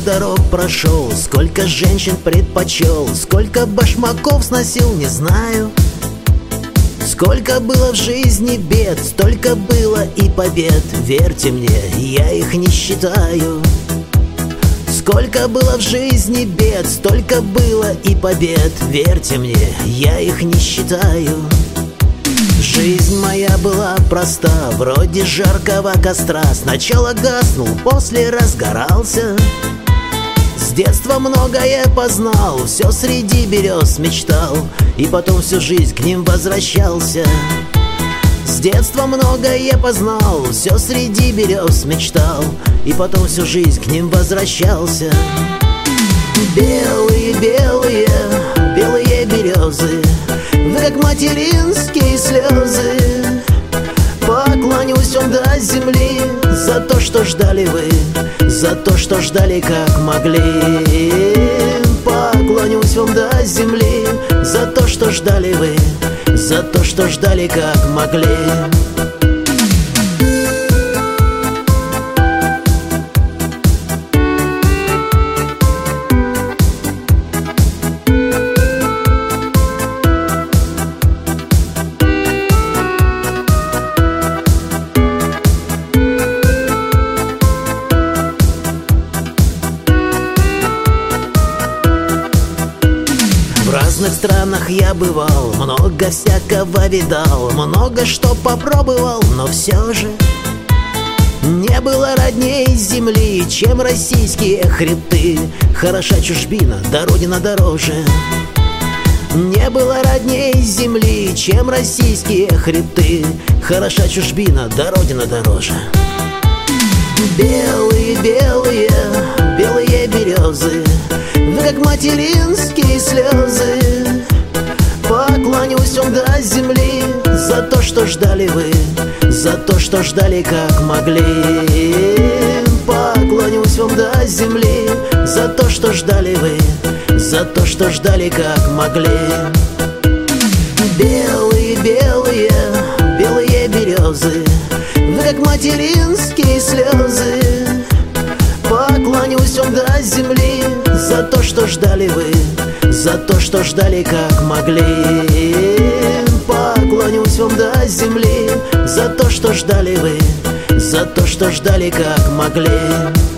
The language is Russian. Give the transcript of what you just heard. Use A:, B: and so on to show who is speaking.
A: дорог прошел, сколько женщин предпочел, сколько башмаков сносил, не знаю. Сколько было в жизни бед, столько было и побед. Верьте мне, я их не считаю. Сколько было в жизни бед, столько было и побед. Верьте мне, я их не считаю. Жизнь моя была проста, вроде жаркого костра. Сначала гаснул, после разгорался. С детства многое познал, все среди берез мечтал, и потом всю жизнь к ним возвращался. С детства многое познал, все среди берез мечтал, и потом всю жизнь к ним возвращался. Белые, белые, белые березы, вы как материнские слезы. Поклонюсь вам до земли за то, что ждали вы, за то, что ждали, как могли. Поклонюсь вам до земли за то, что ждали вы, за то, что ждали, как могли. В разных странах я бывал, много всякого видал, много что попробовал, но все же не было родней земли, чем российские хребты. Хороша чужбина, да родина дороже. Не было родней земли, чем российские хребты. Хороша чужбина, да родина дороже. Белые, белые, белые березы, вы как материнские слезы. Поклонюсь вам до земли за то, что ждали вы, за то, что ждали, как могли. Поклонюсь вам до земли за то, что ждали вы, за то, что ждали, как могли. Белые, белые, белые березы, вы как материнские слезы. Поклонюсь вам до земли за то, что ждали вы, за то, что ждали, как могли. Поклонюсь вам до земли за то, что ждали вы, за то, что ждали, как могли.